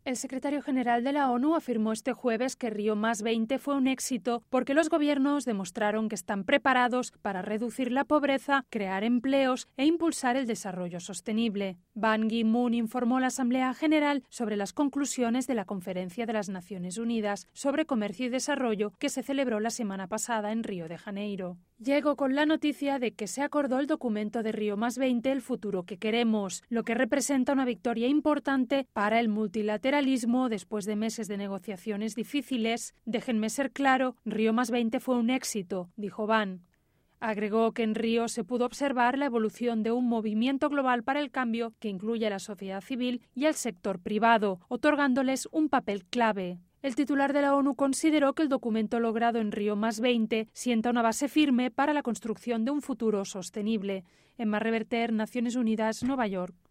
El secretario general de la ONU afirmó este jueves que Río+20 fue un éxito porque los gobiernos demostraron que están preparados para reducir la pobreza, crear empleos e impulsar el desarrollo sostenible. Ban Ki-moon informó a la Asamblea General sobre las conclusiones de la Conferencia de las Naciones Unidas sobre Comercio y Desarrollo que se celebró la semana pasada en Río de Janeiro. Llegó con la noticia de que se acordó el documento de Río+20, el futuro que queremos, lo que representa una victoria importante para el multilateralismo después de meses de negociaciones difíciles. Déjenme ser claro, Río+20 fue un éxito, dijo Ban. Agregó que en Río se pudo observar la evolución de un movimiento global para el cambio que incluye a la sociedad civil y al sector privado, otorgándoles un papel clave. El titular de la ONU consideró que el documento logrado en Río+20 sienta una base firme para la construcción de un futuro sostenible. Emma Reverter, Naciones Unidas, Nueva York.